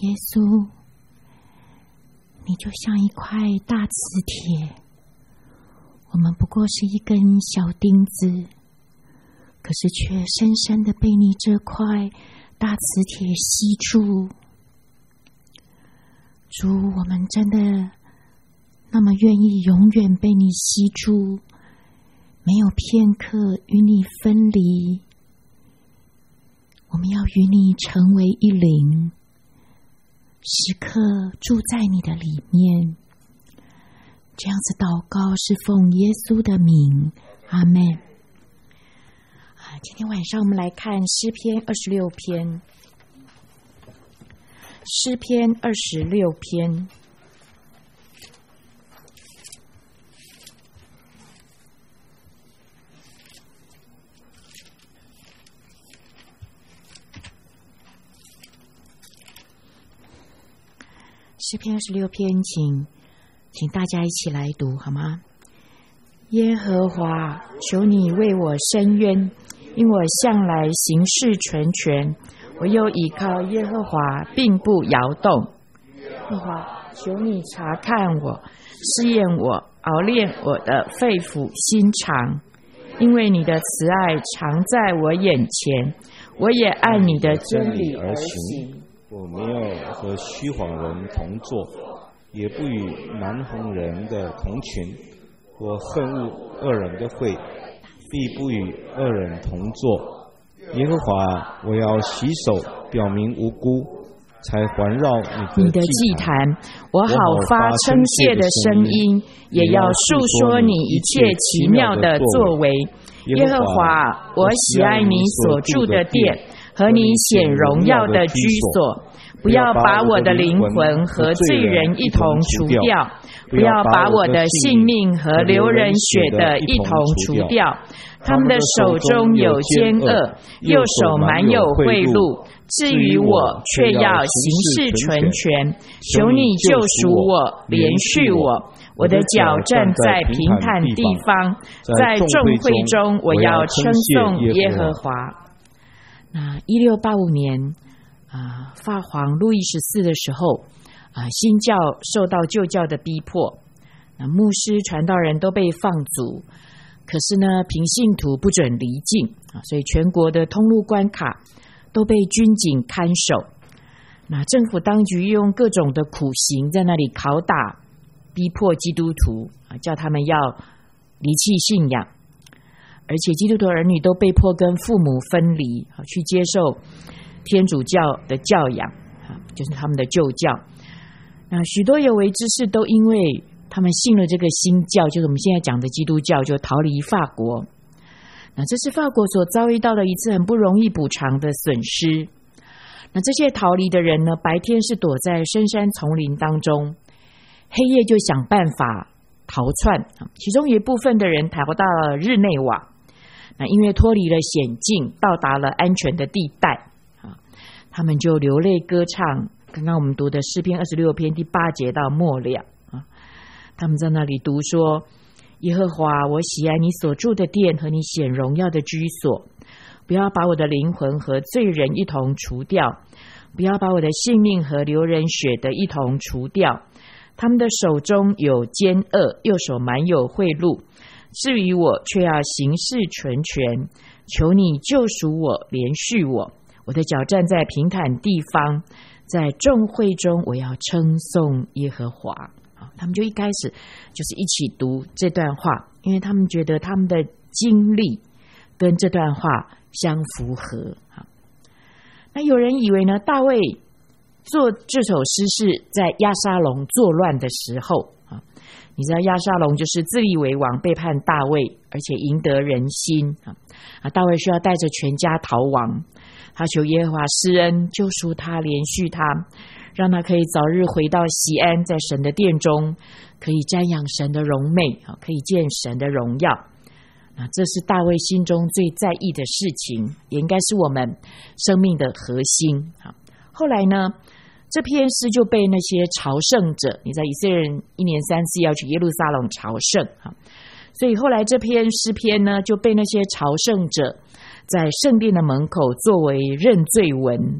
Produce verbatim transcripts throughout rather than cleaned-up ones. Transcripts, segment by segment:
耶稣，你就像一块大磁铁，我们不过是一根小钉子，可是却深深的被你这块大磁铁吸住。主，我们真的那么愿意永远被你吸住，没有片刻与你分离。我们要与你成为一灵，时刻住在你的里面。这样子祷告是奉耶稣的名，阿们。啊，今天晚上我们来看诗篇二十六篇。诗篇二十六篇，诗篇二十六篇，请请大家一起来读好吗？耶和华，求你为我伸冤，因我向来行事纯全。我又倚靠耶和华，并不摇动。耶和华，求你查看我，试验我，熬炼我的肺腑心肠。因为你的慈爱常在我眼前，我也按你的真理而行。 我没有和虚谎人同坐，也不与蛮横人的同群。我恨恶恶人的会，必不与恶人同坐。耶和华，我要洗手，表明无辜，才环绕你的祭坛。 我好发称谢的声音，也要述说你一切奇妙的作为。耶和华，我喜爱你所住的殿和你显荣耀的居所。不要把我的灵魂和罪人一同除掉，不要把我的性命和流人血的一同除掉。他们的手中有奸恶，右手满有贿赂。至于我，却要行事纯全。求你救赎我，连续我。我的脚站在平坦地方，在众会中，我要称颂耶和华。那一六八五年。啊，法皇路易十四的时候，啊，新教受到旧教的逼迫，那牧师、传道人都被放逐，可是呢，平信徒不准离境啊，所以全国的通路关卡都被军警看守。那政府当局用各种的苦刑在那里拷打、逼迫基督徒啊，叫他们要离弃信仰，而且基督徒儿女都被迫跟父母分离啊，去接受天主教的教养，就是他们的旧教。那许多有为之士都因为他们信了这个新教，就是我们现在讲的基督教，就逃离法国。那这是法国所遭遇到的一次很不容易补偿的损失。那这些逃离的人呢，白天是躲在深山丛林当中，黑夜就想办法逃窜。其中有一部分的人逃到了日内瓦，那因为脱离了险境，到达了安全的地带，他们就流泪歌唱，刚刚我们读的诗篇二十六篇第八节到末了啊，他们在那里读说：耶和华，我喜爱你所住的殿和你显荣耀的居所，不要把我的灵魂和罪人一同除掉，不要把我的性命和流人血的一同除掉。他们的手中有奸恶，右手满有贿赂。至于我，却要行事纯全。求你救赎我，连续我。我的脚站在平坦地方，在众会中，我要称颂耶和华。他们就一开始就是一起读这段话，因为他们觉得他们的经历跟这段话相符合。那有人以为呢，大卫做这首诗是在押沙龙作乱的时候啊，你知道押沙龙就是自立为王，背叛大卫，而且赢得人心啊，大卫需要带着全家逃亡。他求耶和华施恩，救赎他，连续他，让他可以早日回到锡安，在神的殿中可以瞻仰神的荣美，可以见神的荣耀。那这是大卫心中最在意的事情，也应该是我们生命的核心。后来呢，这篇诗就被那些朝圣者，你知道以色列人一年三次要去耶路撒冷朝圣，所以后来这篇诗篇呢就被那些朝圣者在圣殿的门口作为认罪文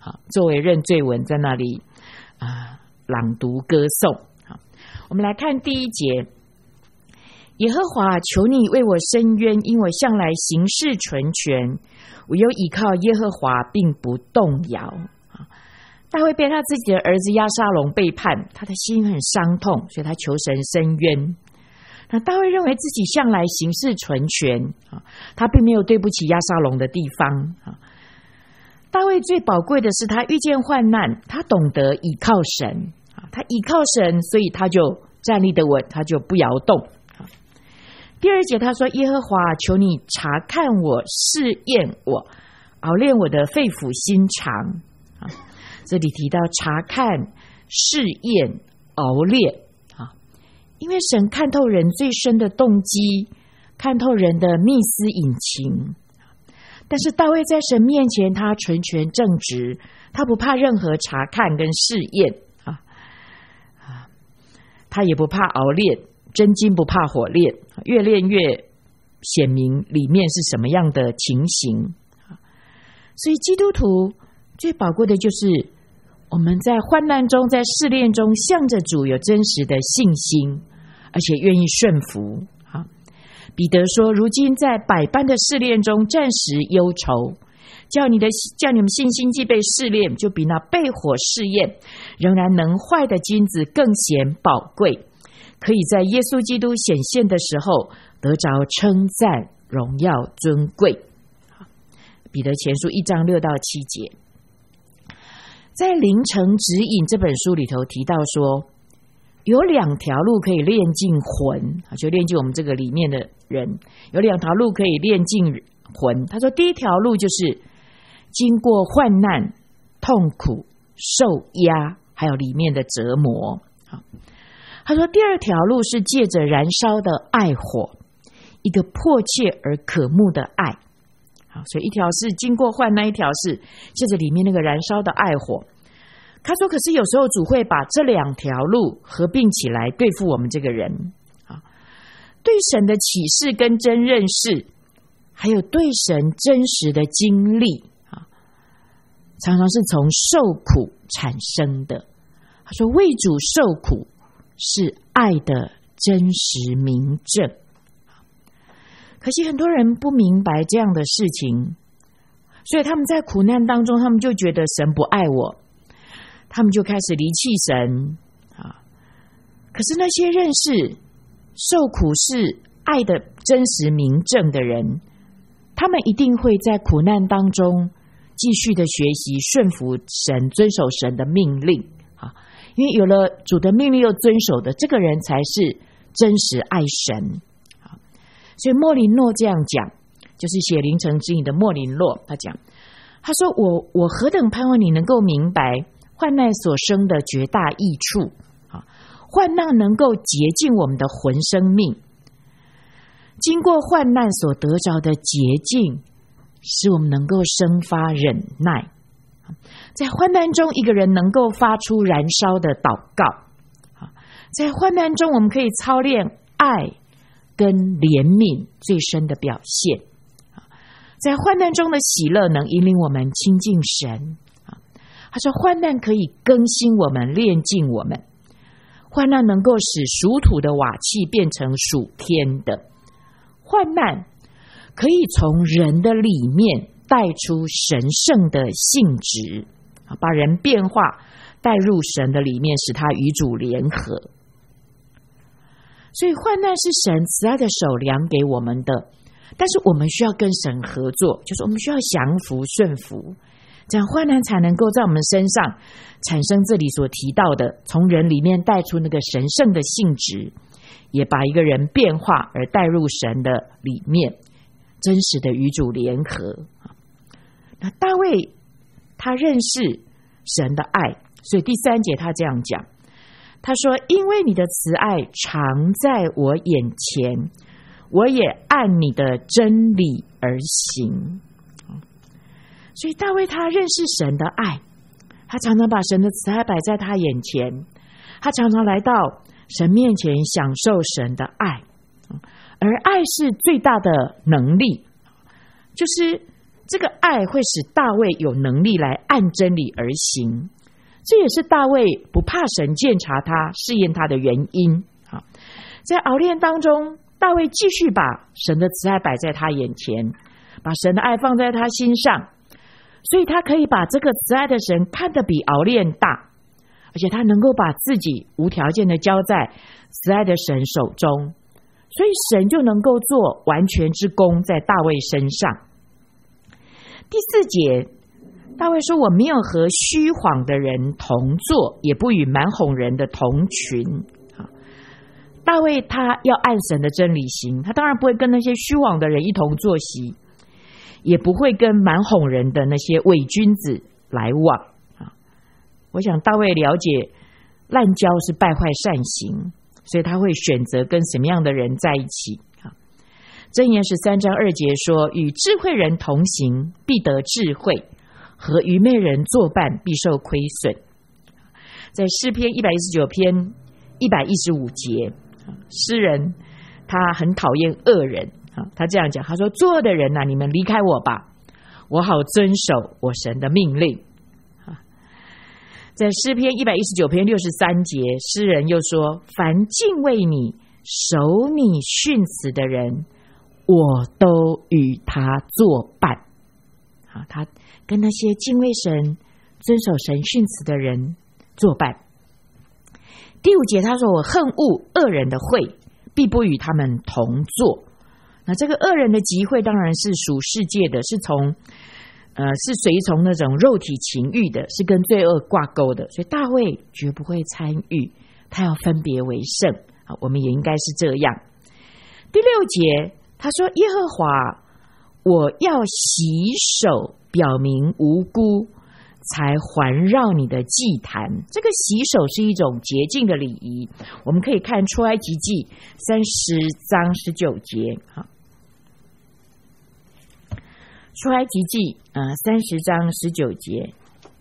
好，作为认罪文在那里啊朗读歌颂。好，我们来看第一节。耶和华，求你为我伸冤，因我向来行事纯全，我又倚靠耶和华，并不动摇。大卫被他自己的儿子押沙龙背叛，他的心很伤痛，所以他求神伸冤。那大卫认为自己向来行事纯全，他并没有对不起押沙龙的地方。大卫最宝贵的是他遇见患难，他懂得倚靠神，他倚靠神，所以他就站立得稳，他就不摇动。第二节他说，耶和华，求你查看我，试验我，熬炼我的肺腑心肠。这里提到查看、试验、熬炼，因为神看透人最深的动机，看透人的密思隐情。但是大卫在神面前，他纯全正直，他不怕任何查看跟试验，他也不怕熬炼，真金不怕火炼，越炼越显明里面是什么样的情形。所以基督徒最宝贵的就是我们在患难中，在试炼中向着主有真实的信心，而且愿意顺服。彼得说，如今在百般的试炼中暂时忧愁，叫你的叫你们信心既被试炼，就比那被火试验仍然能坏的金子更显宝贵，可以在耶稣基督显现的时候得着称赞、荣耀、尊贵。彼得前书一章六到七节。在灵城指引这本书里头提到说，有两条路可以炼尽魂，就炼尽我们这个里面的人，有两条路可以炼尽魂。他说第一条路就是经过患难、痛苦、受压，还有里面的折磨。他说第二条路是借着燃烧的爱火，一个迫切而渴慕的爱。好，所以一条是经过患难，一条是借着里面那个燃烧的爱火。他说可是有时候主会把这两条路合并起来对付我们这个人。对神的启示跟真认识，还有对神真实的经历，常常是从受苦产生的。他说为主受苦是爱的真实明证。可惜很多人不明白这样的事情，所以他们在苦难当中，他们就觉得神不爱我，他们就开始离弃神。可是那些认识受苦是爱的真实明证的人，他们一定会在苦难当中继续的学习顺服神，遵守神的命令。因为有了主的命令又遵守的，这个人才是真实爱神。所以莫林诺这样讲，就是写灵城指引的莫林诺，他讲，他说我我何等盼望你能够明白患难所生的绝大益处。患难能够洁净我们的魂生命，经过患难所得着的洁净，使我们能够生发忍耐。在患难中，一个人能够发出燃烧的祷告。在患难中，我们可以操练爱跟怜悯最深的表现。在患难中的喜乐能引领我们亲近神。他说患难可以更新我们，炼净我们。患难能够使属土的瓦器变成属天的，患难可以从人的里面带出神圣的性质，把人变化带入神的里面，使他与主联合。所以患难是神慈爱的手量给我们的，但是我们需要跟神合作，就是我们需要降服顺服，这样患难才能够在我们身上产生这里所提到的，从人里面带出那个神圣的性质，也把一个人变化而带入神的里面，真实的与主联合。那大卫他认识神的爱，所以第三节他这样讲，他说因为你的慈爱常在我眼前，我也按你的真理而行。所以大卫他认识神的爱，他常常把神的慈爱摆在他眼前，他常常来到神面前享受神的爱。而爱是最大的能力，就是这个爱会使大卫有能力来按真理而行，这也是大卫不怕神鉴察他试验他的原因。在熬炼当中，大卫继续把神的慈爱摆在他眼前，把神的爱放在他心上，所以他可以把这个慈爱的神看得比熬炼大，而且他能够把自己无条件的交在慈爱的神手中，所以神就能够做完全之功在大卫身上。第四节，大卫说，我没有和虚谎的人同坐，也不与蛮哄人的同群。大卫他要按神的真理行，他当然不会跟那些虚谎的人一同坐席，也不会跟蛮哄人的那些伪君子来往。我想大卫了解滥交是败坏善行，所以他会选择跟什么样的人在一起。箴言十三章二节说，与智慧人同行必得智慧，和愚昧人作伴必受亏损。在诗篇一百一十九篇一百一十五节，诗人他很讨厌恶人，他这样讲，他说，作恶的人啊，你们离开我吧，我好遵守我神的命令。在诗篇一百一十九篇六十三节，诗人又说，凡敬畏你守你训词的人，我都与他作伴。他跟那些敬畏神遵守神训词的人作伴。第五节他说，我恨恶恶人的会，必不与他们同坐。那这个恶人的集会当然是属世界的，是从呃是随从那种肉体情欲的，是跟罪恶挂钩的，所以大卫绝不会参与，他要分别为圣。我们也应该是这样。第六节他说，耶和华，我要洗手表明无辜，才环绕你的祭坛。这个洗手是一种洁净的礼仪，我们可以看出埃及记三十章十九节。出埃及记呃三十章十九节，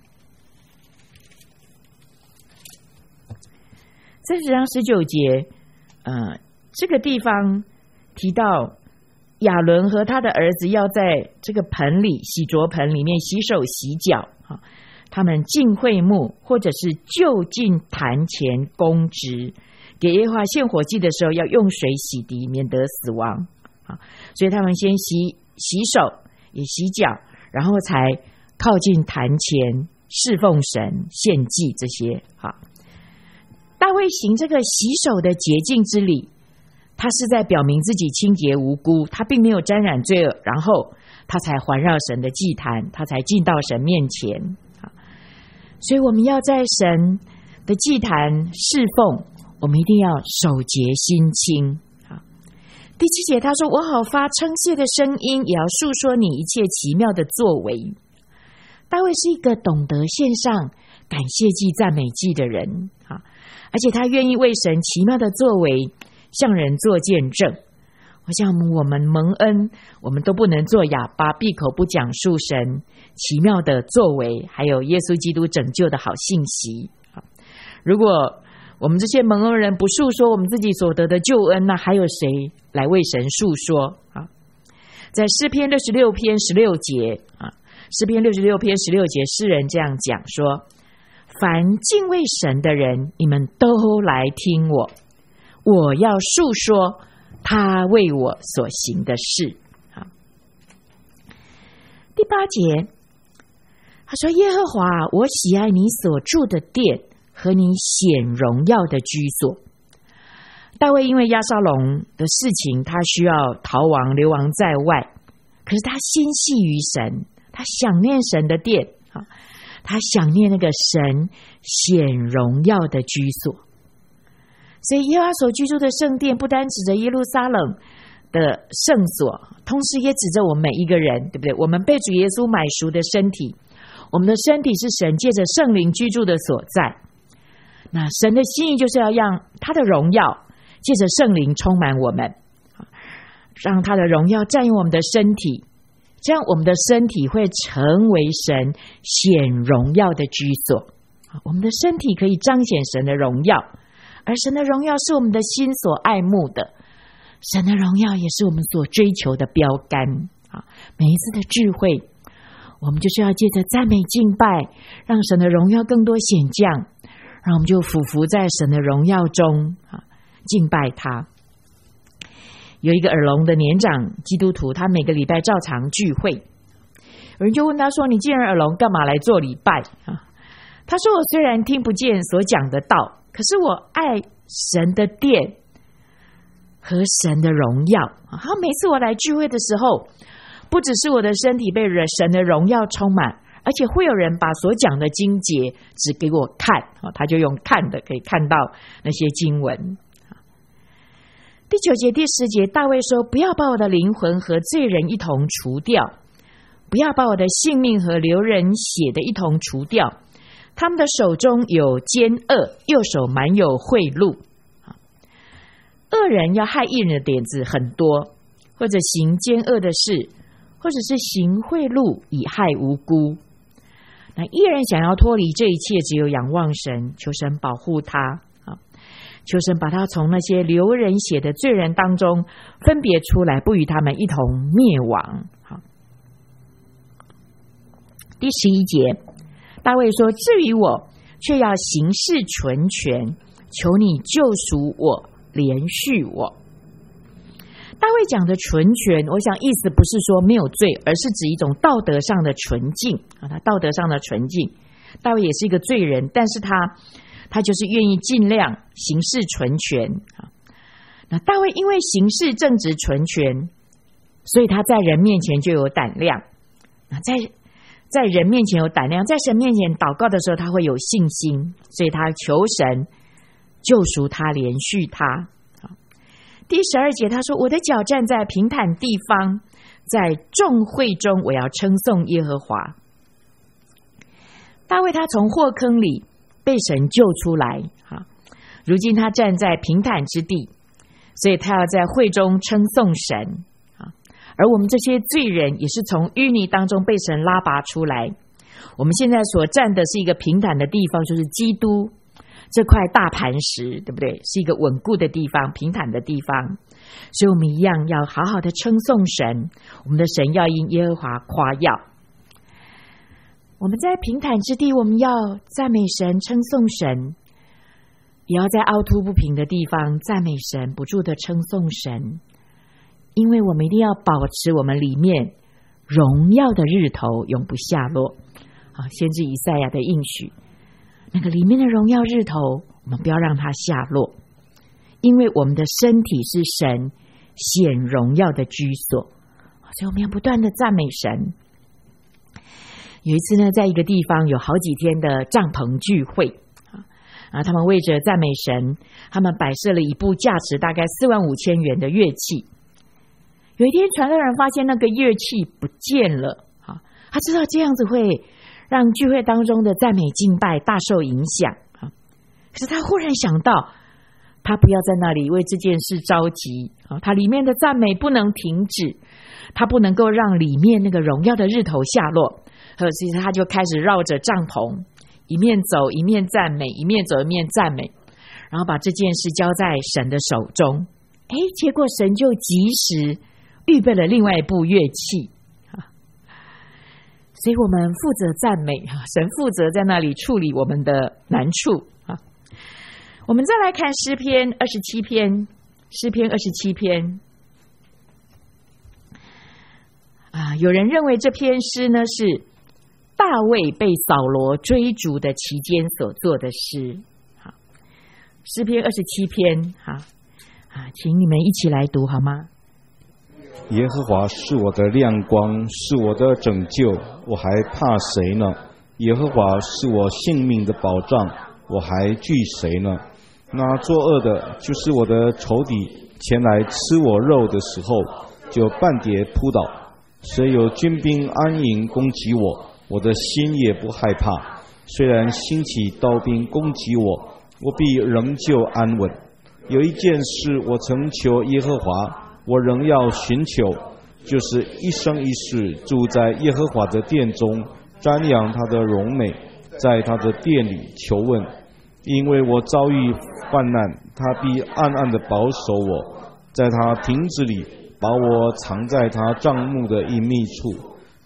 三十章十九节，呃，这个地方提到亚伦和他的儿子要在这个盆里洗濯盆里面洗手洗脚，他们进会幕或者是就近坛前供职，给耶和华献火祭的时候要用水洗涤，免得死亡。所以他们先洗洗手也洗脚，然后才靠近坛前侍奉神献祭这些。大卫行这个洗手的洁净之礼，他是在表明自己清洁无辜，他并没有沾染罪恶，然后他才环绕神的祭坛，他才进到神面前。所以我们要在神的祭坛侍奉，我们一定要手洁心清。第七节他说，我好发称谢的声音，也要述说你一切奇妙的作为。大卫是一个懂得献上感谢祭赞美祭的人，而且他愿意为神奇妙的作为向人做见证。我想我们蒙恩，我们都不能做哑巴，闭口不讲述神奇妙的作为，还有耶稣基督拯救的好信息。如果我们这些蒙恩人不述说我们自己所得的救恩，那还有谁来为神述说？在诗篇六十六篇十六节，诗篇六十六篇十六节，诗人这样讲说，凡敬畏神的人，你们都来听我，我要述说他为我所行的事。第八节他说，耶和华，我喜爱你所住的殿和你显荣耀的居所。大卫因为押沙龙的事情，他需要逃亡流亡在外，可是他心系于神，他想念神的殿，他想念那个神显荣耀的居所。所以耶和华所居住的圣殿不单指着耶路撒冷的圣所，同时也指着我们每一个人，对不对？我们被主耶稣买赎的身体，我们的身体是神借着圣灵居住的所在。那神的心意就是要让他的荣耀借着圣灵充满我们，让他的荣耀占有我们的身体，这样我们的身体会成为神显荣耀的居所。我们的身体可以彰显神的荣耀，而神的荣耀是我们的心所爱慕的，神的荣耀也是我们所追求的标杆。每一次的聚会， 我们就是要借着赞美敬拜，让神的荣耀更多显降，然后我们就俯伏在神的荣耀中啊，敬拜他。有一个耳聋的年长基督徒，他每个礼拜照常聚会，有人就问他说：“你既然耳聋，干嘛来做礼拜啊？”他说：“我虽然听不见所讲的道，可是我爱神的殿和神的荣耀啊！每次我来聚会的时候，不只是我的身体被神的荣耀充满，而且会有人把所讲的经节指给我看啊，他就用看的可以看到那些经文。”第九节、第十节，大卫说：“不要把我的灵魂和罪人一同除掉，不要把我的性命和流人血的一同除掉。他们的手中有奸恶，右手满有贿赂。”恶人要害义人的点子很多，或者行奸恶的事，或者是行贿赂以害无辜。那义人想要脱离这一切，只有仰望神，求神保护他，求神把他从那些流人血的罪人当中分别出来，不与他们一同灭亡。好，第十一节，大卫说：“至于我，却要行事纯全，求你救赎我，连续我。”大卫讲的纯全，我想意思不是说没有罪，而是指一种道德上的纯净啊，他道德上的纯净。大卫也是一个罪人，但是他他就是愿意尽量行事纯全啊。那大卫因为行事正直纯全，所以他在人面前就有胆量。那在在人面前有胆量，在神面前祷告的时候，他会有信心，所以他求神救赎他，连续他。第十二节他说：“我的脚站在平坦地方，在众会中，我要称颂耶和华。”大卫他从祸坑里被神救出来，如今他站在平坦之地，所以他要在会中称颂神。而我们这些罪人也是从淤泥当中被神拉拔出来，我们现在所站的是一个平坦的地方，就是基督这块大磐石，对不对？是一个稳固的地方，平坦的地方，所以我们一样要好好的称颂神，我们的神要因耶和华夸耀。我们在平坦之地，我们要赞美神，称颂神，也要在凹凸不平的地方赞美神，不住的称颂神，因为我们一定要保持我们里面荣耀的日头永不下落。好，先知以赛亚的应许，那个里面的荣耀日头，我们不要让它下落，因为我们的身体是神显荣耀的居所，所以我们要不断的赞美神。有一次呢，在一个地方有好几天的帐篷聚会啊，他们为着赞美神，他们摆设了一部价值大概四万五千元的乐器。有一天传道人发现那个乐器不见了，他知道这样子会让聚会当中的赞美敬拜大受影响，可是他忽然想到，他不要在那里为这件事着急，他里面的赞美不能停止，他不能够让里面那个荣耀的日头下落，所以他就开始绕着帐篷，一面走一面赞美，一面走一面赞美，然后把这件事交在神的手中。诶，结果神就及时预备了另外一部乐器，所以我们负责赞美，神负责在那里处理我们的难处。我们再来看诗篇二十七篇，诗篇二十七篇啊，有人认为这篇诗呢是大卫被扫罗追逐的期间所做的诗。好，诗篇二十七篇，好啊，请你们一起来读好吗？ 耶和华是我的亮光，是我的拯救，我还怕谁呢？耶和华是我性命的保障，我还惧谁呢？那作恶的，就是我的仇敌，前来吃我肉的时候，就半跌扑倒。虽有军兵安营攻击我，我的心也不害怕。虽然兴起刀兵攻击我，我必仍旧安稳。有一件事我曾求耶和华，我仍要寻求，就是一生一世住在耶和华的殿中，瞻仰他的荣美，在他的殿里求问。因为我遭遇患难，他必暗暗地保守我，在他亭子里把我藏在他帐幕的隐秘处。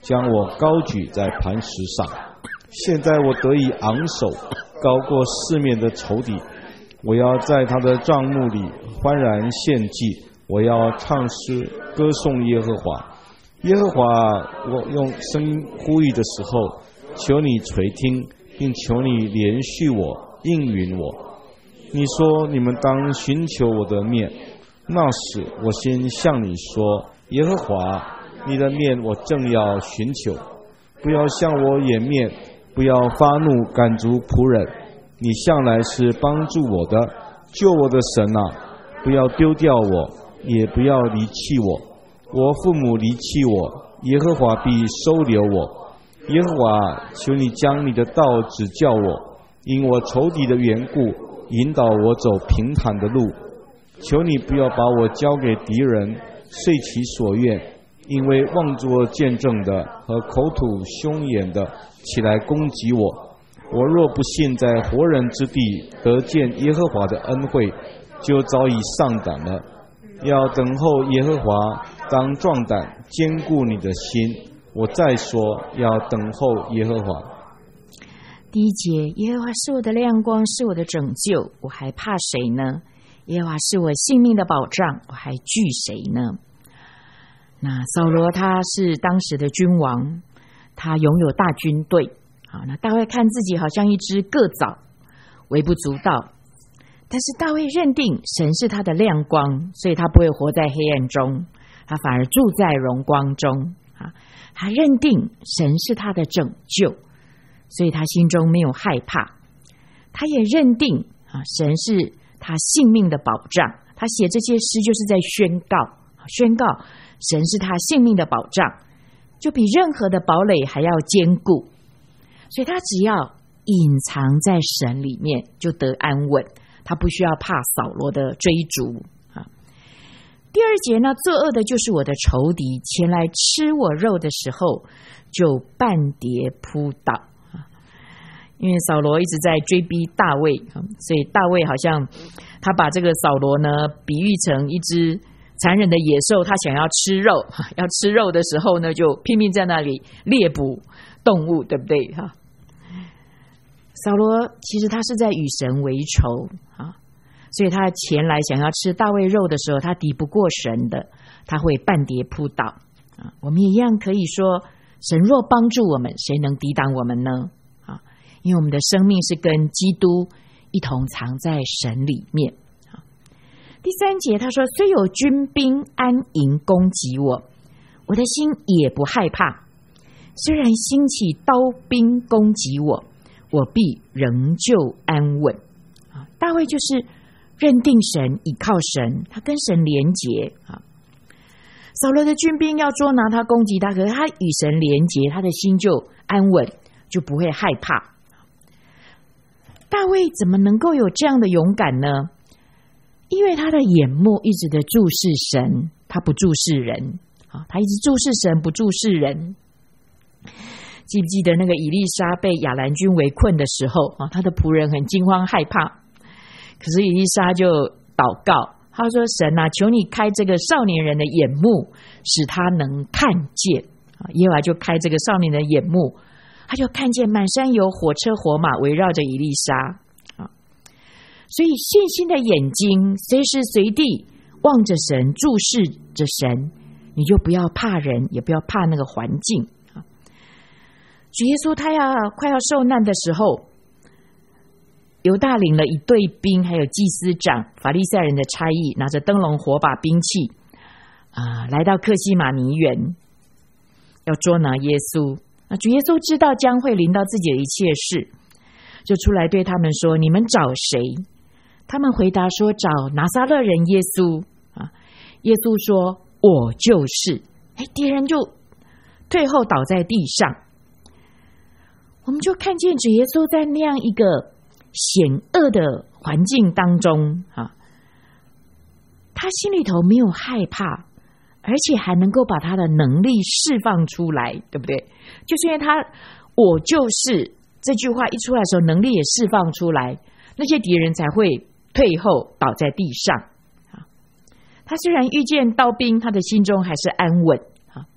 将我高举在磐石上。现在我得以昂首，高过四面的仇敌。我要在他的帐幕里欢然献祭，我要唱诗歌颂耶和华。耶和华，我用声音呼吁的时候，求你垂听，并求你怜恤我，应允我。你说你们当寻求我的面，那时我先向你说，耶和华，你的面我正要寻求。不要向我掩面，不要发怒赶逐仆人。你向来是帮助我的，救我的神啊，不要丢掉我，也不要离弃我。我父母离弃我，耶和华必收留我。耶和华，求你将你的道指教我，因我仇敌的缘故，引导我走平坦的路。求你不要把我交给敌人，遂其所愿，因为妄作见证的和口吐凶言的起来攻击我。我若不信在活人之地得见耶和华的恩惠，就早已丧胆了。要等候耶和华，当壮胆，坚固你的心。我再说，要等候耶和华。 第一节，耶和华是我的亮光，是我的拯救，我还怕谁呢？耶和华是我性命的保障，我还惧谁呢？那扫罗他是当时的君王，他拥有大军队。好，那大卫看自己好像一只个藻，微不足道。但是大卫认定神是他的亮光，所以他不会活在黑暗中，他反而住在荣光中。他认定神是他的拯救，所以他心中没有害怕。他也认定神是他性命的保障。他写这些诗就是在宣告，宣告神是他性命的保障，就比任何的堡垒还要坚固。所以他只要隐藏在神里面就得安稳，他不需要怕扫罗的追逐。第二节呢，作恶的就是我的仇敌，前来吃我肉的时候就半跌扑倒。因为扫罗一直在追逼大卫，所以大卫好像他把这个扫罗呢比喻成一只残忍的野兽，他想要吃肉，要吃肉的时候呢就拼命在那里猎捕动物，对不对？扫罗其实他是在与神为仇，所以他前来想要吃大卫肉的时候，他敌不过神的，他会半跌扑倒。我们也一样可以说，神若帮助我们，谁能抵挡我们呢？因为我们的生命是跟基督一同藏在神里面。第三节他说，虽有军兵安营攻击我，我的心也不害怕。虽然兴起刀兵攻击我，我必仍旧安稳。大卫就是认定神，倚靠神，他跟神连结。扫罗的军兵要捉拿他，攻击他，可是他与神连结，他的心就安稳，就不会害怕。大卫怎么能够有这样的勇敢呢？因为他的眼目一直的注视神，他不注视人。他一直注视神，不注视人。记不记得那个以利沙被亚兰军围困的时候，他的仆人很惊慌害怕，可是以利沙就祷告，他说，神啊，求你开这个少年人的眼目，使他能看见。耶和华就开这个少年的眼目，他就看见满山有火车火马围绕着以利沙。所以信心的眼睛随时随地望着神，注视着神，你就不要怕人，也不要怕那个环境。主耶稣他要快要受难的时候，犹大领了一队兵，还有祭司长、法利赛人的差役，拿着灯笼火把兵器、呃、来到客西马尼园，要捉拿耶稣。那主耶稣知道将会临到自己的一切事，就出来对他们说，你们找谁？他们回答说，找拿撒勒人耶稣。啊，耶稣说，我就是。哎，敌人就退后倒在地上。我们就看见主耶稣在那样一个险恶的环境当中，啊，他心里头没有害怕，而且还能够把他的能力释放出来，对不对？就是因为他我就是这句话一出来的时候，能力也释放出来，那些敌人才会退后倒在地上。他虽然遇见刀兵，他的心中还是安稳。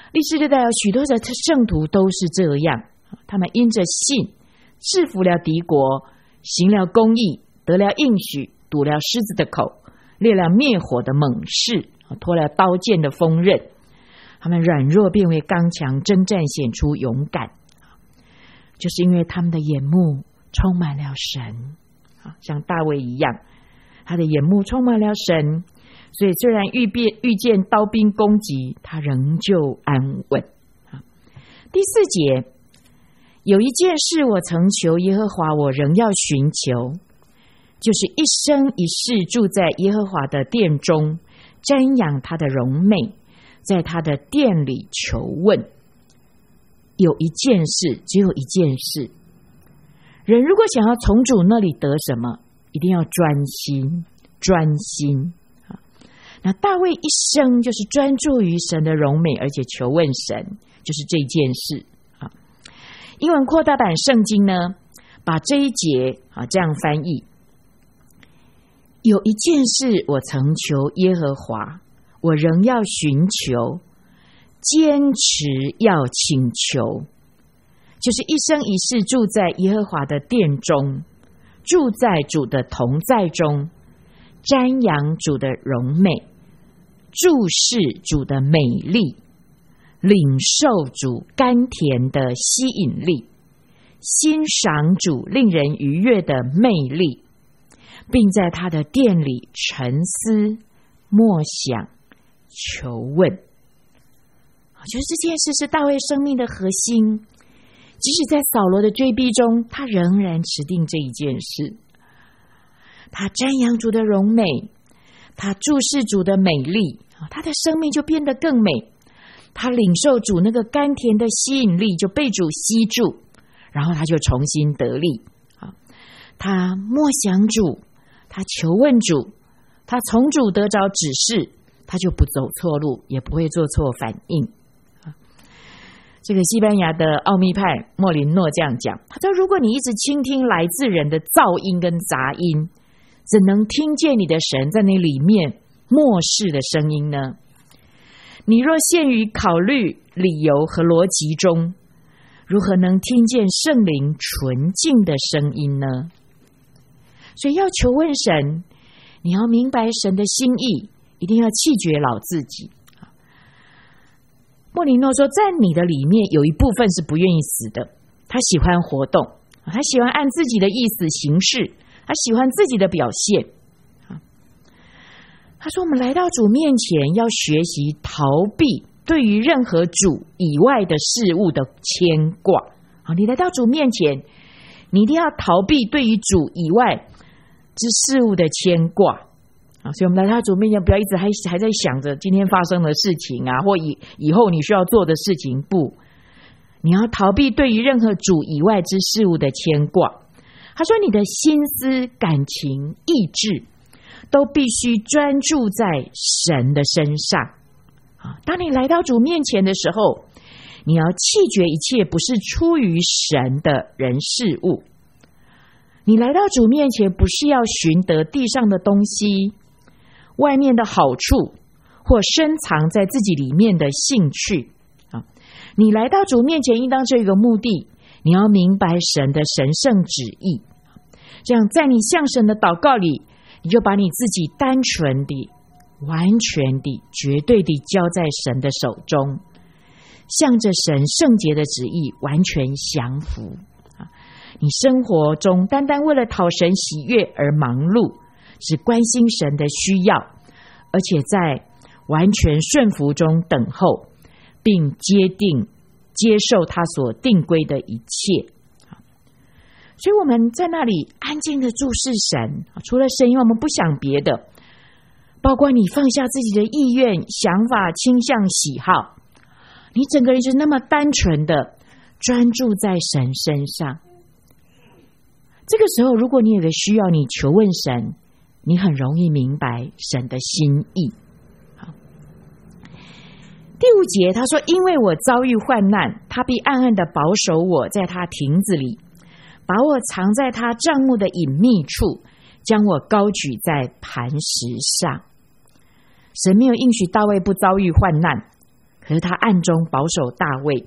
历史历代有许多的圣徒都是这样，他们因着信制服了敌国，行了公义，得了应许，堵了狮子的口，列了灭火的猛士，脱了刀剑的锋刃。他们软弱变为刚强，征战显出勇敢，就是因为他们的眼目充满了神，像大卫一样，他的眼目充满了神，所以虽然遇变遇见刀兵攻击，他仍旧安稳。第四节，有一件事我曾求耶和华，我仍要寻求，就是一生一世住在耶和华的殿中，瞻仰他的荣美，在他的殿里求问。有一件事，只有一件事，人如果想要从主那里得什么，一定要专心专心。那大卫一生就是专注于神的荣美，而且求问神，就是这件事。英文扩大版圣经呢，把这一节这样翻译：有一件事我曾求耶和华，我仍要寻求，坚持要请求，就是一生一世住在耶和华的殿中，住在主的同在中，瞻仰主的荣美，注视主的美丽，领受主甘甜的吸引力，欣赏主令人愉悦的魅力，并在他的殿里沉思默想求问。就是这件事是大卫生命的核心，即使在扫罗的追逼中，他仍然持定这一件事。他瞻仰主的荣美，他注视主的美丽，他的生命就变得更美。他领受主那个甘甜的吸引力，就被主吸住，然后他就重新得力。他默想主，他求问主，他从主得着指示，他就不走错路，也不会做错反应。这个西班牙的奥秘派莫林诺这样讲，他说，如果你一直倾听来自人的噪音跟杂音，怎能听见你的神在那里面默示的声音呢？你若陷于考虑、理由和逻辑中，如何能听见圣灵纯净的声音呢？所以要求问神，你要明白神的心意，一定要弃绝老自己。莫里诺说，在你的里面有一部分是不愿意死的，他喜欢活动，他喜欢按自己的意思行事，他喜欢自己的表现。他说，我们来到主面前，要学习逃避对于任何主以外的事物的牵挂。你来到主面前，你一定要逃避对于主以外之事物的牵挂。所以我们来到主面前，不要一直还还在想着今天发生的事情啊，或以以后你需要做的事情。不，你要逃避对于任何主以外之事物的牵挂。他说，你的心思、感情、意志都必须专注在神的身上。当你来到主面前的时候，你要弃绝一切不是出于神的人事物。你来到主面前，不是要寻得地上的东西、外面的好处，或深藏在自己里面的兴趣。你来到主面前，应当是有一个目的，你要明白神的神圣旨意。这样在你向神的祷告里，你就把你自己单纯的、完全的、绝对的交在神的手中，向着神圣洁的旨意完全降服。你生活中单单为了讨神喜悦而忙碌，只关心神的需要，而且在完全顺服中等候，并接定接受他所定规的一切。所以我们在那里安静的注视神，除了神以外，我们不想别的，包括你放下自己的意愿、想法、倾向、喜好，你整个人就是那么单纯的专注在神身上。这个时候，如果你有个需要，你求问神，你很容易明白神的心意。好，第五节他说，因为我遭遇患难，他必暗暗的保守我，在他亭子里，把我藏在他帐幕的隐秘处，将我高举在磐石上。神没有应许大卫不遭遇患难，可可是他暗中保守大卫，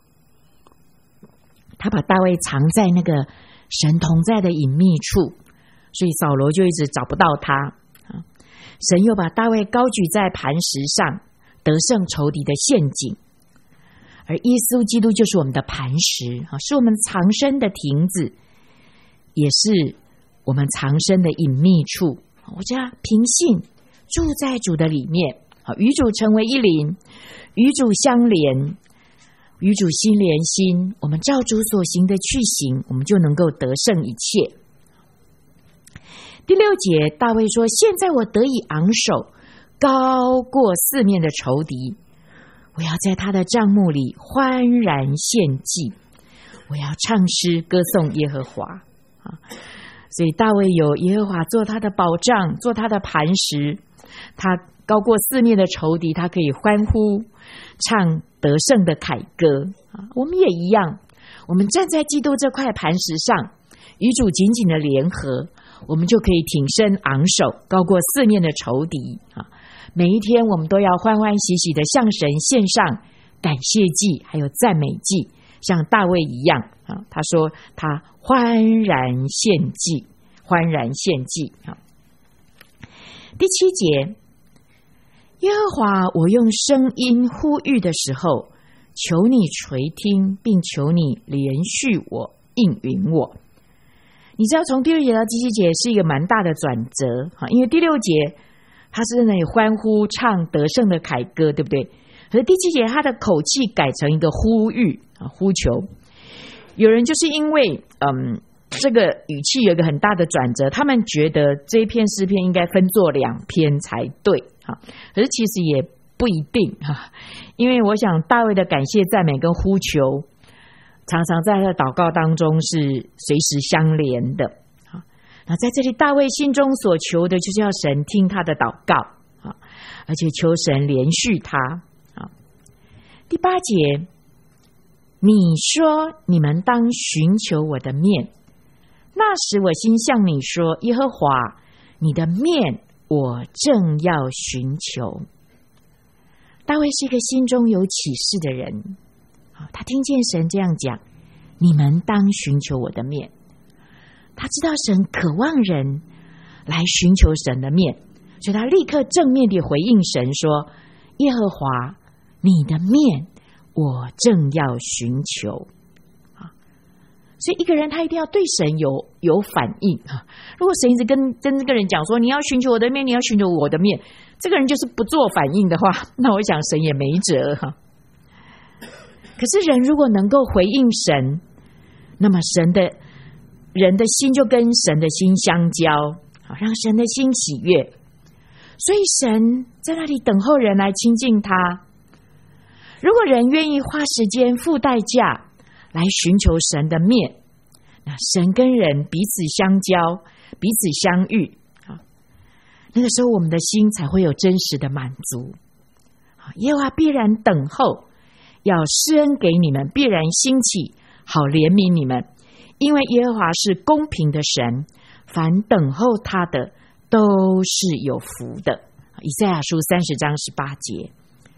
他把大卫藏在那个神同在的隐秘处，所以扫罗就一直找不到他。神又把大卫高举在磐石上，得胜仇敌的陷阱。而耶稣基督就是我们的磐石，是我们藏身的亭子，也是我们藏身的隐秘处。我家凭信住在主的里面，与主成为一灵，与主相连，与主心连心，我们照主所行的去行，我们就能够得胜一切。第六节，大卫说：现在我得以昂首，高过四面的仇敌，我要在他的帐幕里欢然献祭，我要唱诗歌颂耶和华。所以大卫有耶和华做他的保障，做他的磐石，他高过四面的仇敌，他可以欢呼唱得胜的凯歌。我们也一样，我们站在基督这块磐石上，与主紧紧的联合，我们就可以挺身昂首，高过四面的仇敌。每一天我们都要欢欢喜喜的向神献上感谢祭还有赞美祭，像大卫一样，他说他欢然献祭，欢然献祭。第七节，耶和华，我用声音呼吁的时候，求你垂听，并求你连续我，应允我。你知道从第六节到第七节是一个蛮大的转折，因为第六节他是在那里欢呼唱得胜的凯歌，对不对？可是第七节他的口气改成一个呼吁，呼求。有人就是因为嗯这个语气有一个很大的转折，他们觉得这一篇诗篇应该分作两篇才对，可是其实也不一定，因为我想大卫的感谢赞美跟呼求常常在他的祷告当中是随时相连的。那在这里大卫心中所求的就是要神听他的祷告，而且求神连续他。第八节，你说你们当寻求我的面，那时我心向你说，耶和华，你的面我正要寻求。大卫是一个心中有启示的人，他听见神这样讲，你们当寻求我的面。他知道神渴望人来寻求神的面，所以他立刻正面地回应神说，耶和华，你的面我正要寻求。所以一个人他一定要对神有有反应。如果神一直跟跟这个人讲说，你要寻求我的面，你要寻求我的面，这个人就是不做反应的话，那我想神也没辙。可是人如果能够回应神，那么神的人的心就跟神的心相交，让神的心喜悦。所以神在那里等候人来亲近他。如果人愿意花时间付代价来寻求神的面，那神跟人彼此相交，彼此相遇，那个时候我们的心才会有真实的满足。耶和华必然等候，要施恩给你们，必然兴起，好怜悯你们，因为耶和华是公平的神，凡等候他的都是有福的。以赛亚书三十章十八节。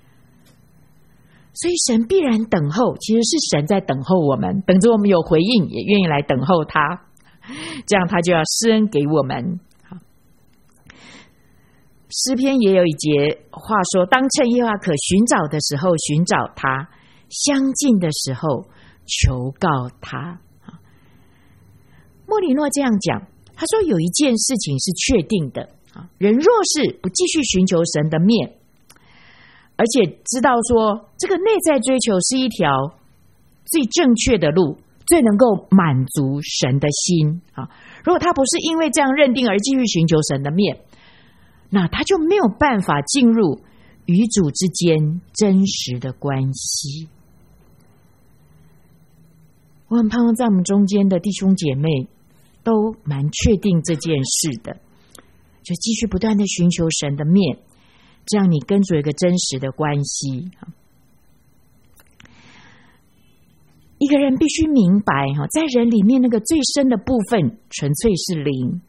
所以神必然等候，其实是神在等候我们，等着我们有回应，也愿意来等候他，这样他就要施恩给我们。诗篇也有一节话说，当趁耶和华可寻找的时候寻找他，相近的时候求告他。莫里诺这样讲，他说有一件事情是确定的，人若是不继续寻求神的面，而且知道说这个内在追求是一条最正确的路，最能够满足神的心。如果他不是因为这样认定而继续寻求神的面，那他就没有办法进入与主之间真实的关系。我很盼望在我们中间的弟兄姐妹都蛮确定这件事的，就继续不断的寻求神的面，这样你跟主有一个真实的关系。一个人必须明白，在人里面那个最深的部分纯粹是灵，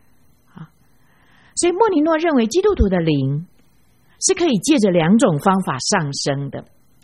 所以莫尼诺认为基督徒的灵是可以借着两种方法上升的。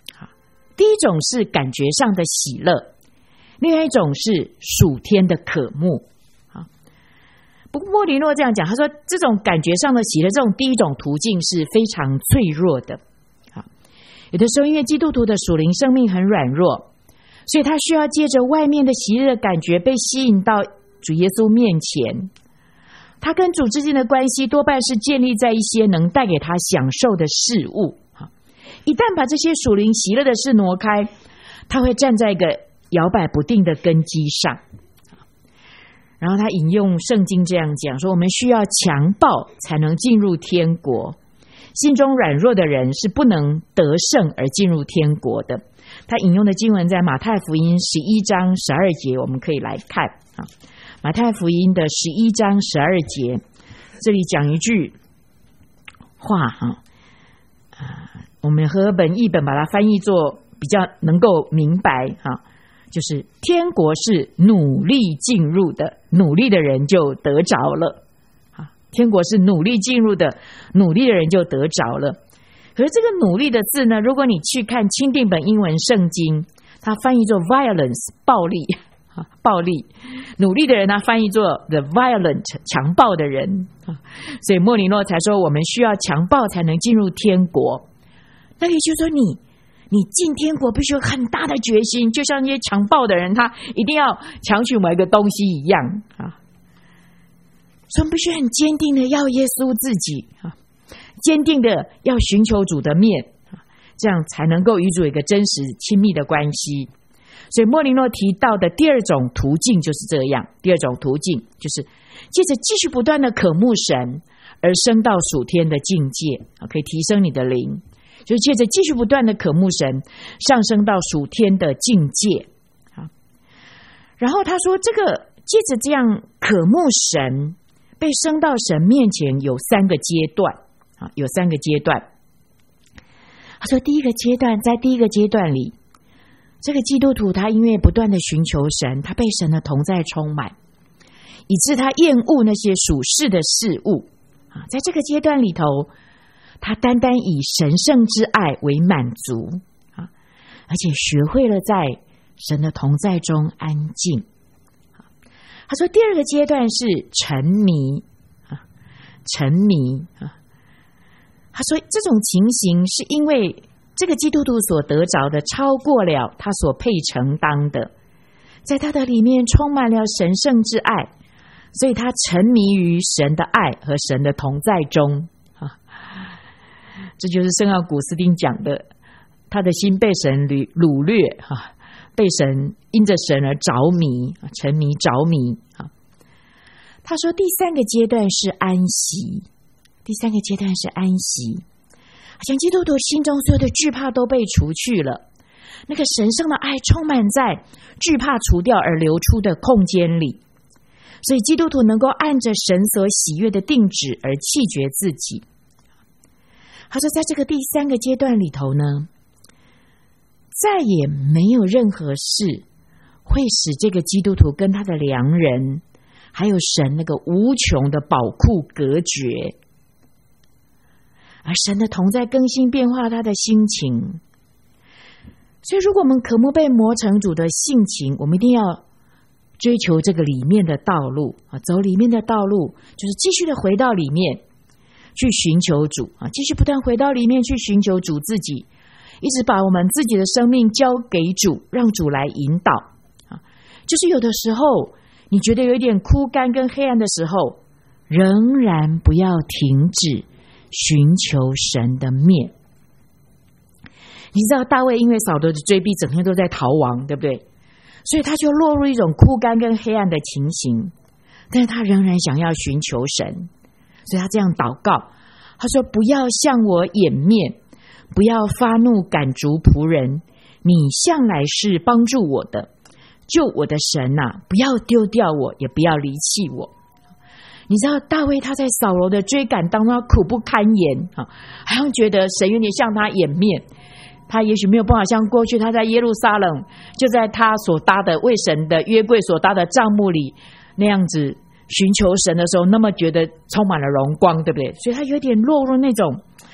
第一种是感觉上的喜乐，另外一种是属天的渴慕。不过莫里诺这样讲，他说这种感觉上的喜乐，这种第一种途径是非常脆弱的。有的时候因为基督徒的属灵生命很软弱，所以他需要借着外面的喜乐的感觉被吸引到主耶稣面前。他跟主之间的关系多半是建立在一些能带给他享受的事物。一旦把这些属灵喜乐的事挪开，他会站在一个摇摆不定的根基上。然后他引用圣经这样讲说，我们需要强暴才能进入天国，心中软弱的人是不能得胜而进入天国的。他引用的经文在马太福音十一章十二节，我们可以来看啊。马太福音的十一章十二节，这里讲一句话哈，啊，我们和合本译本把它翻译作比较能够明白哈，就是天国是努力进入的，努力的人就得着了啊。天国是努力进入的，努力的人就得着了。可是这个努力的字呢，如果你去看钦定本英文圣经，它翻译作 violence 暴力。暴力，努力的人呢翻译作 the violent 强暴的人，所以莫里诺才说我们需要强暴才能进入天国。那也就是说你你进天国必须有很大的决心，就像那些强暴的人他一定要强取某一个东西一样啊。所以我们必须很坚定的要耶稣自己啊，坚定的要寻求主的面，这样才能够与主有一个真实亲密的关系。所以莫里诺提到的第二种途径就是这样，第二种途径就是借着继续不断的渴慕神而升到属天的境界，可以提升你的灵，就是借着继续不断的渴慕神上升到属天的境界。然后他说这个借着这样渴慕神被升到神面前有三个阶段，有三个阶段。他说第一个阶段，在第一个阶段里，这个基督徒他因为不断的寻求神，他被神的同在充满，以致他厌恶那些属世的事物。在这个阶段里头，他单单以神圣之爱为满足，而且学会了在神的同在中安静。他说第二个阶段是沉迷，沉迷。他说这种情形是因为这个基督徒所得着的超过了他所配承当的，在他的里面充满了神圣之爱，所以他沉迷于神的爱和神的同在中。这就是圣奥古斯丁讲的，他的心被神掳掠，被神因着神而着迷，沉迷着迷。他说第三个阶段是安息，第三个阶段是安息，好像基督徒心中所有的惧怕都被除去了，那个神圣的爱充满在惧怕除掉而流出的空间里，所以基督徒能够按着神所喜悦的定旨而弃绝自己。他说在这个第三个阶段里头呢，再也没有任何事会使这个基督徒跟他的良人还有神那个无穷的宝库隔绝，而神的同在更新变化他的心情。所以如果我们渴慕被磨成主的性情，我们一定要追求这个里面的道路，走里面的道路，就是继续的回到里面去寻求主，继续不断回到里面去寻求主自己，一直把我们自己的生命交给主，让主来引导。就是有的时候你觉得有一点枯干跟黑暗的时候，仍然不要停止寻求神的面。你知道大卫因为扫罗的追逼，整天都在逃亡，对不对？所以他就落入一种枯干跟黑暗的情形，但是他仍然想要寻求神，所以他这样祷告，他说不要向我掩面，不要发怒赶逐仆人，你向来是帮助我的，救我的神啊，不要丢掉我，也不要离弃我。你知道大卫他在扫罗的追赶当中苦不堪言，好像觉得神有点向他掩面，他也许没有办法像过去他在耶路撒冷，就在他所搭的为神的约柜所搭的帐幕里那样子寻求神的时候，那么觉得充满了荣光，对不对？所以他有点落入那种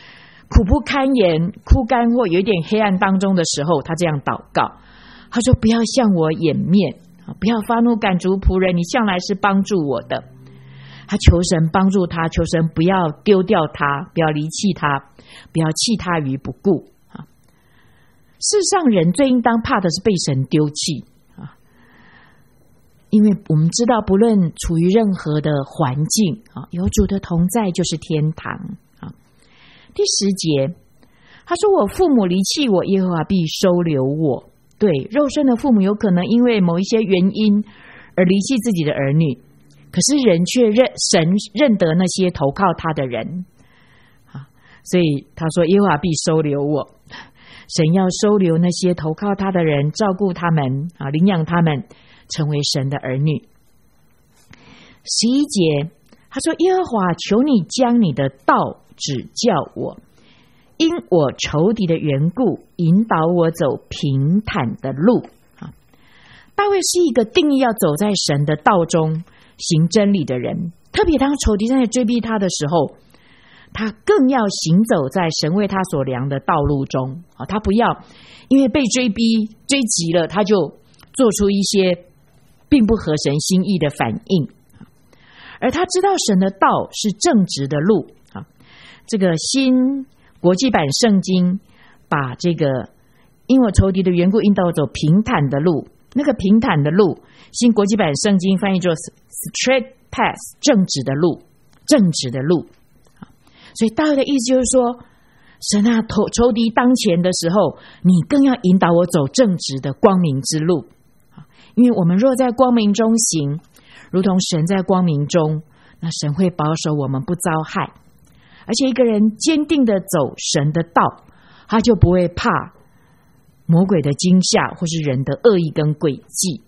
苦不堪言、枯干或有一点黑暗当中的时候，他这样祷告，他说：不要向我掩面，不要发怒赶逐仆人，你向来是帮助我的。他求神帮助他，求神不要丢掉他，不要离弃他，不要弃他于不顾。事实上，人最应当怕的是被神丢弃啊，因为我们知道，不论处于任何的环境啊，有主的同在就是天堂啊。第十节，他说：我父母离弃我，耶和华必收留我。对，肉身的父母有可能因为某一些原因而离弃自己的儿女，可是人却认神认得那些投靠他的人啊，所以他说：耶和华必收留我。神要收留那些投靠他的人，照顾他们啊，领养他们，成为神的儿女。十一节，他说：耶和华，求你将你的道指教我，因我仇敌的缘故，引导我走平坦的路啊。大卫是一个定义要走在神的道中行真理的人，特别当仇敌在追逼他的时候，他更要行走在神为他所量的道路中啊！他不要因为被追逼追急了，他就做出一些并不合神心意的反应。而他知道神的道是正直的路啊！这个新国际版圣经把这个因我仇敌的缘故引导我走平坦的路，那个平坦的路，新国际版圣经翻译作 straight path， 正直的路，正直的路。所以大卫的意思就是说，神啊，仇敌当前的时候，你更要引导我走正直的光明之路。因为我们若在光明中行，如同神在光明中，那神会保守我们不遭害。而且一个人坚定的走神的道，他就不会怕魔鬼的惊吓或是人的恶意跟诡计。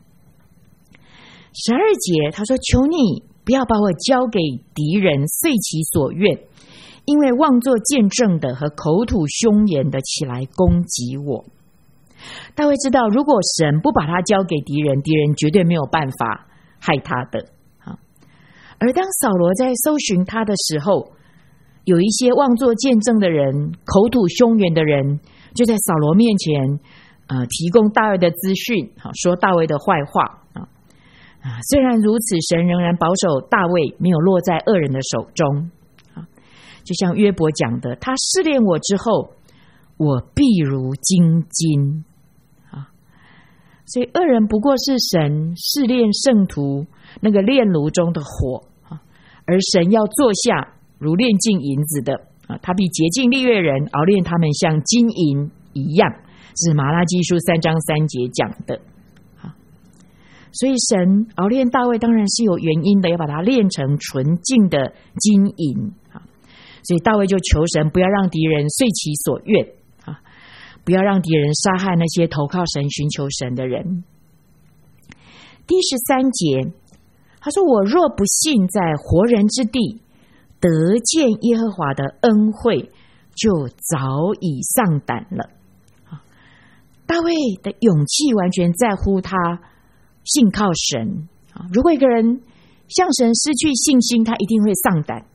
十二节他说：求你不要把我交给敌人，遂其所愿，因为妄作见证的和口吐凶言的起来攻击我。大卫知道，如果神不把他交给敌人，敌人绝对没有办法害他的。而当扫罗在搜寻他的时候，有一些妄作见证的人、口吐凶言的人，就在扫罗面前、呃、提供大卫的资讯，说大卫的坏话。虽然如此，神仍然保守大卫没有落在恶人的手中。就像约伯讲的，他试炼我之后，我必如精金。所以恶人不过是神试炼圣徒那个炼炉中的火，而神要坐下如炼尽银子的，他必洁净利未人，熬炼他们像金银一样，是马拉基书三章三节讲的。所以神熬炼大卫当然是有原因的，要把它炼成纯净的金银。所以大卫就求神不要让敌人遂其所愿，不要让敌人杀害那些投靠神寻求神的人。第十三节他说：我若不信在活人之地得见耶和华的恩惠，就早已丧胆了。大卫的勇气完全在乎他信靠神。如果一个人向神失去信心，他一定会丧胆。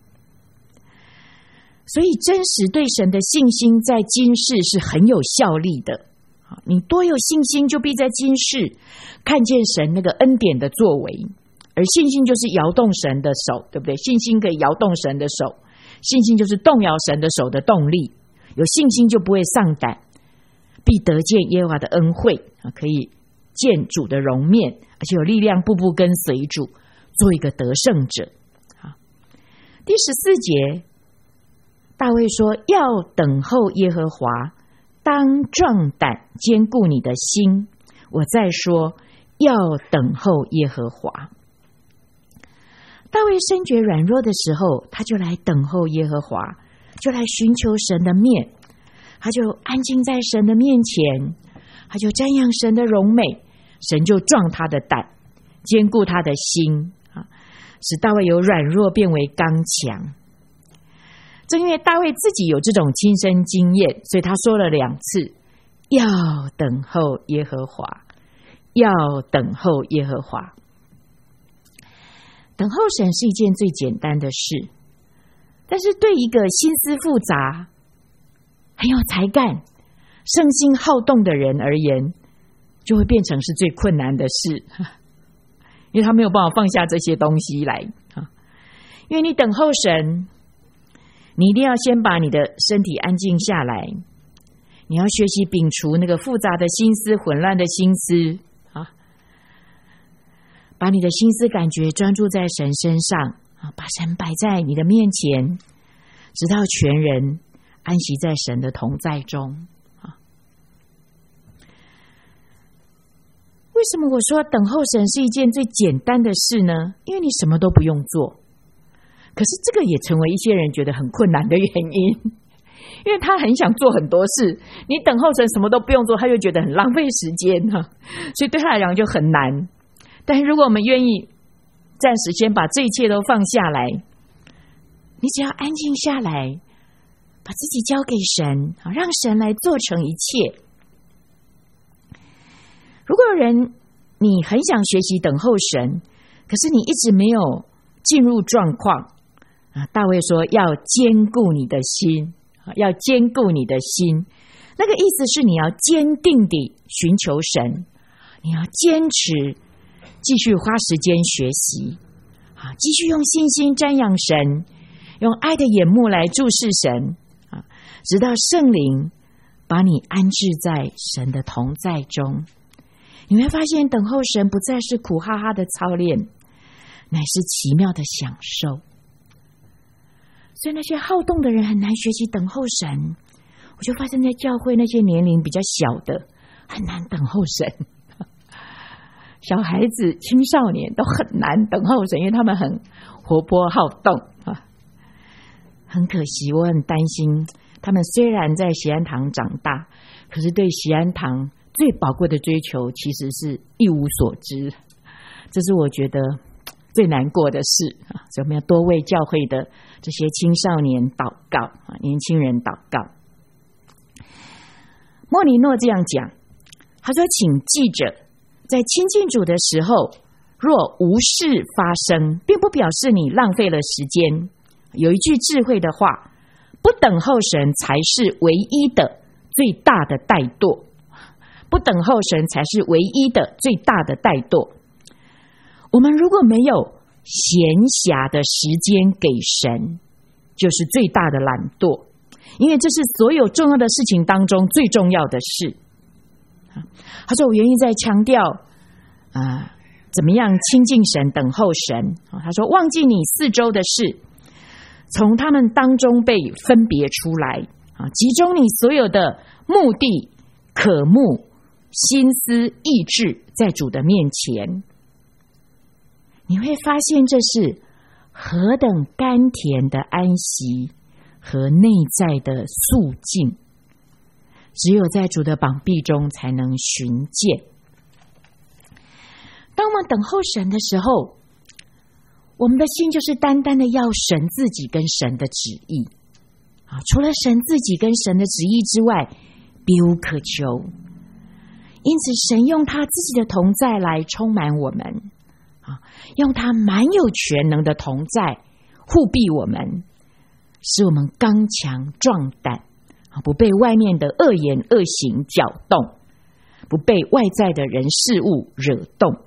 所以真实对神的信心在今世是很有效力的。你多有信心，就必在今世看见神那个恩典的作为。而信心就是摇动神的手，对不对？信心可以摇动神的手，信心就是动摇神的手的动力。有信心就不会丧胆，必得见耶和华的恩惠，可以见主的容面，而且有力量步步跟随主，做一个得胜者。第十四节大卫说：要等候耶和华，当壮胆，坚固你的心。我再说，要等候耶和华。大卫深觉软弱的时候，他就来等候耶和华，就来寻求神的面，他就安静在神的面前，他就瞻仰神的荣美，神就壮他的胆，坚固他的心，使大卫由软弱变为刚强。正因为大卫自己有这种亲身经验，所以他说了两次：要等候耶和华，要等候耶和华。等候神是一件最简单的事，但是对一个心思复杂、 很有才干、生性好动的人而言，就会变成是最困难的事，因为他没有办法放下这些东西来。因为你等候神，你一定要先把你的身体安静下来，你要学习摒除那个复杂的心思、混乱的心思啊，把你的心思感觉专注在神身上啊，把神摆在你的面前，直到全人安息在神的同在中啊。为什么我说等候神是一件最简单的事呢？因为你什么都不用做。可是这个也成为一些人觉得很困难的原因，因为他很想做很多事，你等候神什么都不用做，他就觉得很浪费时间，所以对他来讲就很难。但是如果我们愿意暂时先把这一切都放下来，你只要安静下来，把自己交给神，让神来做成一切。如果人你很想学习等候神，可是你一直没有进入状况啊，大卫说要坚固你的心，要坚固你的心，那个意思是你要坚定地寻求神，你要坚持继续花时间学习啊，继续用信心瞻仰神，用爱的眼目来注视神啊，直到圣灵把你安置在神的同在中。你会发现等候神不再是苦哈哈的操练，乃是奇妙的享受。所以那些好动的人很难学习等候神，我就发现在教会那些年龄比较小的很难等候神，小孩子青少年都很难等候神，因为他们很活泼好动。很可惜，我很担心他们虽然在锡安堂长大，可是对锡安堂最宝贵的追求其实是一无所知，这是我觉得最难过的事啊！所以我们要多为教会的这些青少年祷告啊，年轻人祷告。莫尼诺这样讲，他说：“请记着，在亲近主的时候，若无事发生，并不表示你浪费了时间。有一句智慧的话，不等候神才是唯一的最大的怠惰，不等候神才是唯一的最大的怠惰。我们如果没有闲暇的时间给神，就是最大的懒惰，因为这是所有重要的事情当中最重要的事。”他说：“我愿意再强调啊，怎么样亲近神、等候神。”他说：“忘记你四周的事，从他们当中被分别出来啊，集中你所有的目的、渴慕、心思、意志在主的面前。你会发现这是何等甘甜的安息和内在的肃静，只有在主的膀臂中才能寻见。当我们等候神的时候，我们的心就是单单的要神自己跟神的旨意啊，除了神自己跟神的旨意之外，别无可求。因此神用他自己的同在来充满我们啊，用他满有全能的同在护庇我们，使我们刚强壮胆，不被外面的恶言恶行搅动，不被外在的人事物惹动。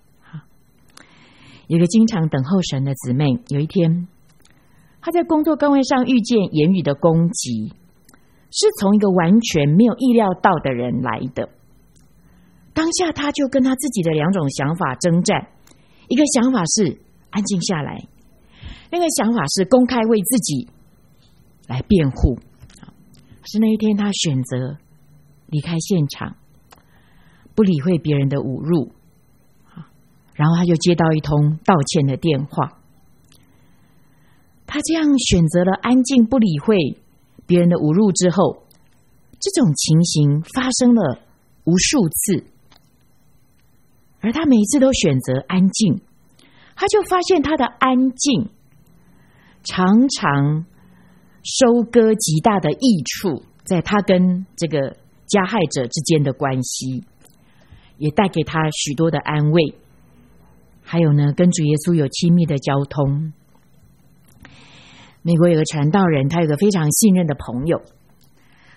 有一个经常等候神的姊妹，有一天她在工作岗位上遇见言语的攻击，是从一个完全没有意料到的人来的。当下她就跟她自己的两种想法征战，一个想法是安静下来，另一个想法是公开为自己来辩护。可是那一天她选择离开现场，不理会别人的侮辱，然后他就接到一通道歉的电话。他这样选择了安静不理会别人的侮辱之后，这种情形发生了无数次，而他每一次都选择安静，他就发现他的安静常常收割极大的益处，在他跟这个加害者之间的关系，也带给他许多的安慰。还有呢，跟主耶稣有亲密的交通。美国有个传道人，他有个非常信任的朋友，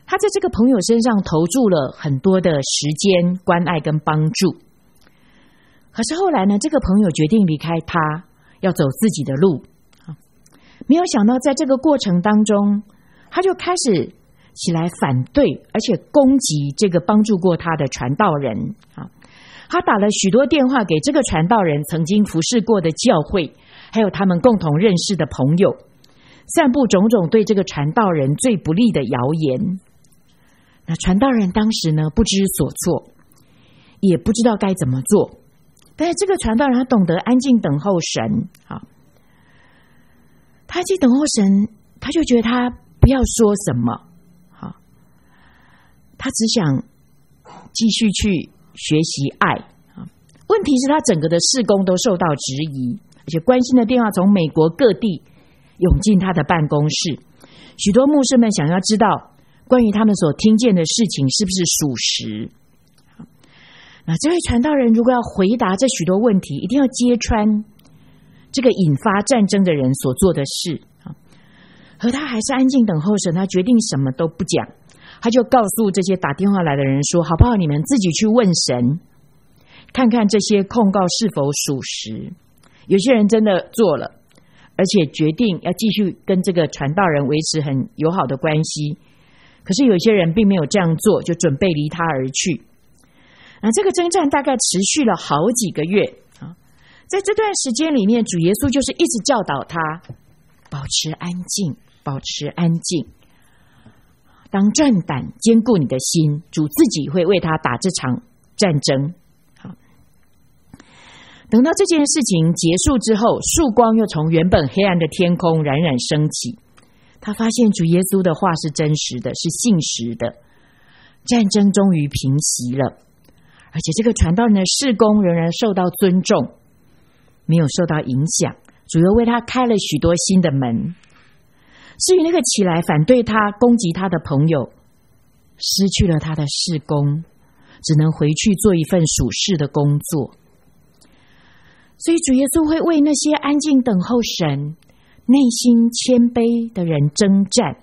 他在这个朋友身上投注了很多的时间、关爱跟帮助。可是后来呢，这个朋友决定离开他，要走自己的路。没有想到在这个过程当中，他就开始起来反对，而且攻击这个帮助过他的传道人。他打了许多电话给这个传道人曾经服侍过的教会，还有他们共同认识的朋友，散布种种对这个传道人最不利的谣言。那传道人当时呢，不知所措，也不知道该怎么做。但是这个传道人他懂得安静等候神啊，他安静等候神，他就觉得他不要说什么，好，他只想继续去学习爱啊。问题是他整个的事工都受到质疑，而且关心的电话从美国各地涌进他的办公室，许多牧师们想要知道关于他们所听见的事情是不是属实。那这位传道人如果要回答这许多问题，一定要揭穿这个引发战争的人所做的事。可他还是安静等候神，他决定什么都不讲，他就告诉这些打电话来的人说，好不好，你们自己去问神，看看这些控告是否属实。有些人真的做了，而且决定要继续跟这个传道人维持很友好的关系，可是有些人并没有这样做，就准备离他而去。那这个征战大概持续了好几个月啊，在这段时间里面，主耶稣就是一直教导他保持安静，保持安静，当壮胆，坚固你的心，主自己会为他打这场战争。好，等到这件事情结束之后，曙光又从原本黑暗的天空冉冉升起，他发现主耶稣的话是真实的，是信实的，战争终于平息了，而且这个传道人的事工仍然受到尊重，没有受到影响，主又为他开了许多新的门。至于那个起来反对他、攻击他的朋友，失去了他的事工，只能回去做一份属世的工作。所以主耶稣会为那些安静等候神、内心谦卑的人征战。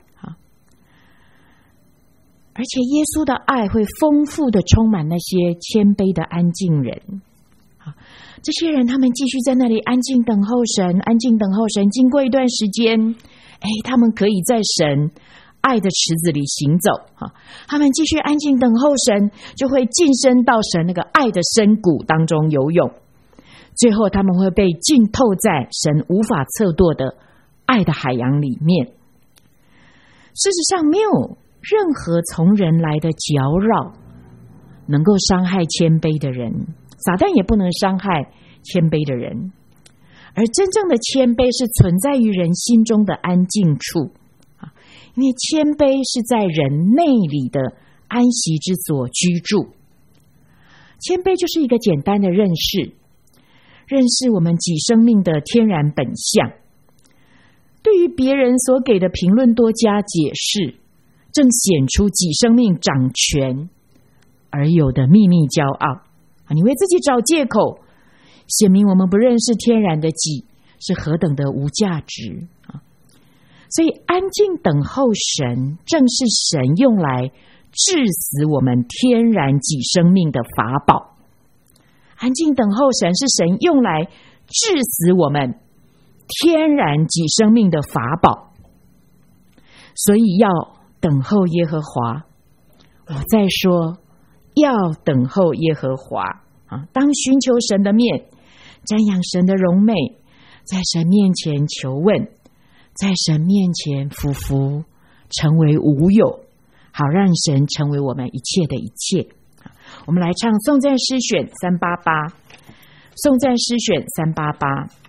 而且耶稣的爱会丰富的充满那些谦卑的安静人。这些人他们继续在那里安静等候神，安静等候神，经过一段时间，哎，他们可以在神爱的池子里行走。他们继续安静等候神，就会晋升到神那个爱的深谷当中游泳，最后他们会被浸透在神无法测度的爱的海洋里面。事实上，没有任何从人来的搅扰能够伤害谦卑的人，撒旦也不能伤害谦卑的人。而真正的谦卑是存在于人心中的安静处，因为谦卑是在人内里的安息之所居住。谦卑就是一个简单的认识，认识我们己生命的天然本相，对于别人所给的评论多加解释，正显出己生命掌权而有的秘密骄傲。你为自己找借口，显明我们不认识天然的己是何等的无价值。所以安静等候神，正是神用来治死我们天然己生命的法宝。安静等候神是神用来治死我们天然己生命的法宝。所以要等候耶和华。我再说，要等候耶和华啊！当寻求神的面，瞻仰神的荣美，在神面前求问，在神面前俯伏，成为无有，好让神成为我们一切的一切。我们来唱颂赞诗选三八八，颂赞诗选三八八。